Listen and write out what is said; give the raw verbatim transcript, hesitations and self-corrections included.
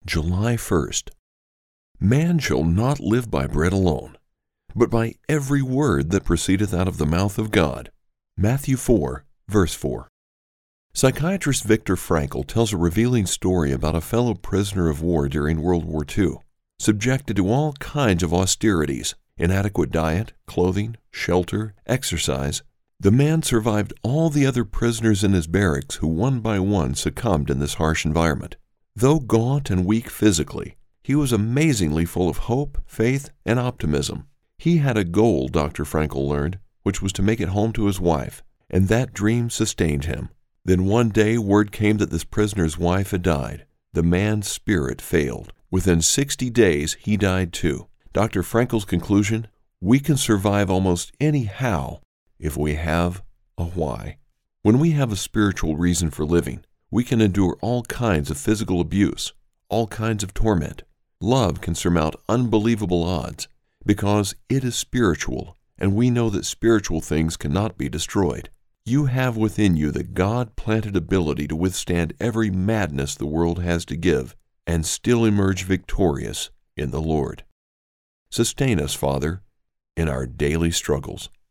July first. Man shall not live by bread alone, but by every word that proceedeth out of the mouth of God. Matthew four, verse four. Psychiatrist Viktor Frankl tells a revealing story about a fellow prisoner of war during World War Two, subjected to all kinds of austerities, inadequate diet, clothing, shelter, exercise. The man survived all the other prisoners in his barracks who one by one succumbed in this harsh environment. Though gaunt and weak physically, he was amazingly full of hope, faith, and optimism. He had a goal, Doctor Frankl learned, which was to make it home to his wife, and that dream sustained him. Then one day word came that this prisoner's wife had died. The man's spirit failed. Within sixty days, he died too. Doctor Frankl's conclusion: we can survive almost any how if we have a why. When we have a spiritual reason for living, we can endure all kinds of physical abuse, all kinds of torment. Love can surmount unbelievable odds because it is spiritual, and we know that spiritual things cannot be destroyed. You have within you the God-planted ability to withstand every madness the world has to give and still emerge victorious in the Lord. Sustain us, Father, in our daily struggles.